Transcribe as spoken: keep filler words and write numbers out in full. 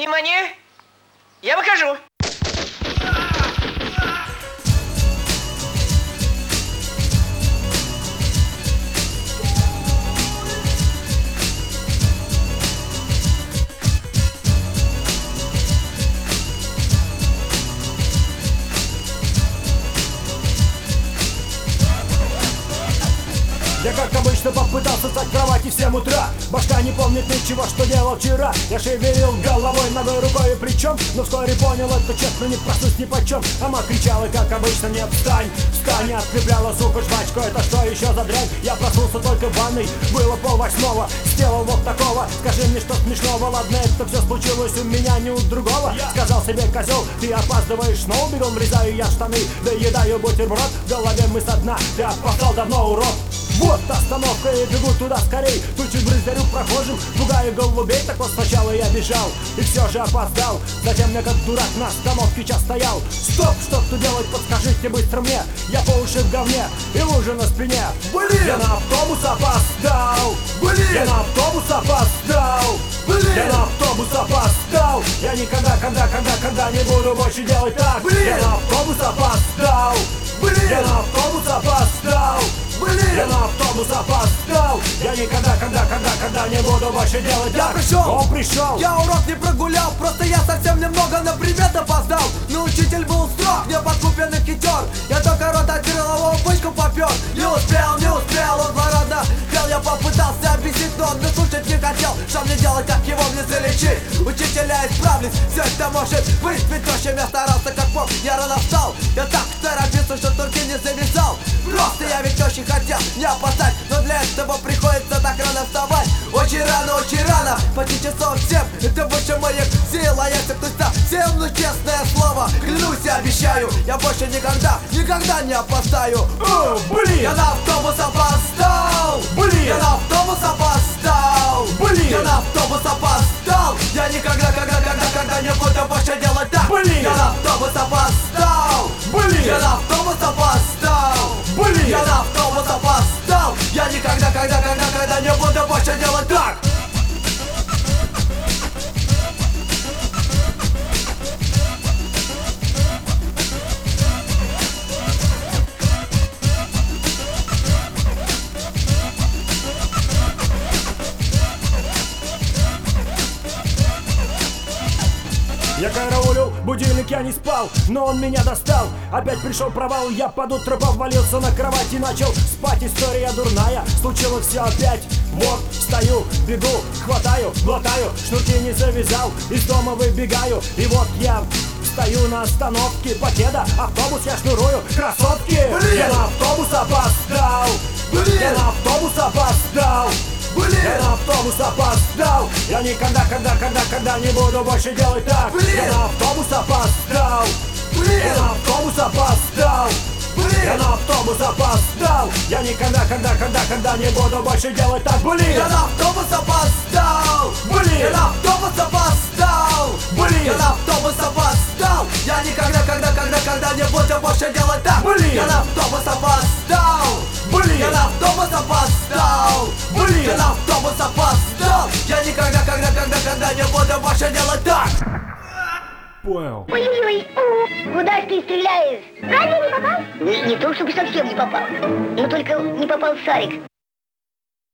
Внимание! Я выхожу. Я как обычно попытался встать в кровати в семь утра. Башка не помнит ничего, что делал вчера. Я шевелил головой, ногой, рукой и плечом, но вскоре понял, это честно, не проснусь ни почем. Ама кричала, как обычно: нет, встань, встань. И открепляла суку жвачку, это что еще за дрянь? Я проснулся только в ванной, было пол восьмого. Сделал вот такого, скажи мне, что смешного. Ладно, это все случилось у меня, не у другого. Сказал себе: козел, ты опаздываешь снова. Бегом влезаю я в штаны, доедаю бутерброд. В голове мы со дна, ты опоздал давно, урод. Вот остановка, я бегу туда скорей. Тучи брыздарю прохожим, пугаю голубей. Так вот сначала я бежал и все же опоздал. Затем я как дурак на остановке час стоял. Стоп, что тут делать, подскажите быстро мне. Я по уши в говне и лужа на спине. Блин! Я на автобус опоздал. Блин! Я на автобус опоздал. Блин! Я на автобус опоздал. Я никогда, когда, когда, когда не буду больше делать так. Блин! Я на автобус опоздал. Блин! Я на автобус опоздал. Блин! Я на автобус опоздал. Я никогда, когда, когда, когда не буду больше делать я так. пришел, Он пришел. Я урок не прогулял, просто я совсем немного на предмет опоздал. Но учитель был строг, мне подкупленный хитер. Я только рот открыл, а его бычку попер. Не успел, не успел, он злорадно пел. Я попытался объяснить, но он мне слушать не хотел. Что мне делать, как его мне залечить? Учителя, исправлюсь, все это может быть. Ведь очень я старался как мог, я рано встал. Я так торопился, что только не завязал. Просто я ведь очень хотел не опоздать, но для этого приходится так рано вставать. Очень рано, очень рано, почти часов семь. Это выше моих сил, а я все совсем, ну честное слово, клянусь и обещаю, я больше никогда, никогда не опоздаю. О, блин! Я на автобус опоздал. Блин! Я на автобус опоздал. Блин! Я на автобус опоздал. Я никогда, когда, когда, когда не буду больше делать так. Блин! Я на автобус опоздал. Блин! Я на автобус опоздал. Блин! Я на автобус опоздал. Я никогда, когда, когда, когда не буду больше делать так. Я караулил, будильник я не спал, но он меня достал. Опять пришел провал, я под утро повалился на кровать и начал спать. История дурная, случилось все опять. Вот, встаю, бегу, хватаю, глотаю, шнурки не завязал, из дома выбегаю. И вот я стою на остановке Покеда, автобус я шнурую, кроссовки. Блин! Я на автобус опоздал. Блин! Я на автобус опоздал. Блин! Я на автобус опоздал. Я никогда, когда, когда, когда не буду больше делать так. Блин! Я на автобус опоздал. Блин! Я на автобус опоздал. Блин! Я на автобус опоздал. Я никогда, когда, когда, когда не буду больше делать так. Блин! Я на автобус опоздал. Блин! Я на автобус опоздал. Блин! Я на автобус опоздал. Я никогда, когда, когда, когда не буду больше делать так. Блин! Я на автобус опоздал. Блин! Я на автобус опоздал. Блин! Я на автобус опоздал. Я никогда, когда, когда, когда не буду больше делать так. Понял. Ой-ой-ой, куда ж ты стреляешь? Разве не попал? Не, не то, чтобы совсем не попал, но только не попал в шарик.